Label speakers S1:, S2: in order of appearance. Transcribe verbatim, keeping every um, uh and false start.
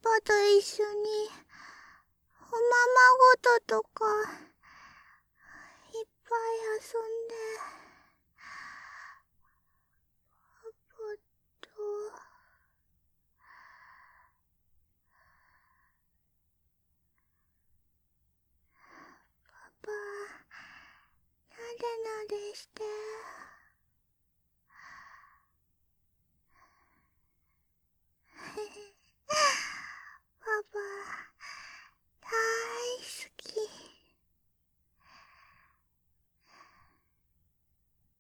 S1: パと一緒におままごととかいっぱい遊んで、パパと。パパ、なでなでして。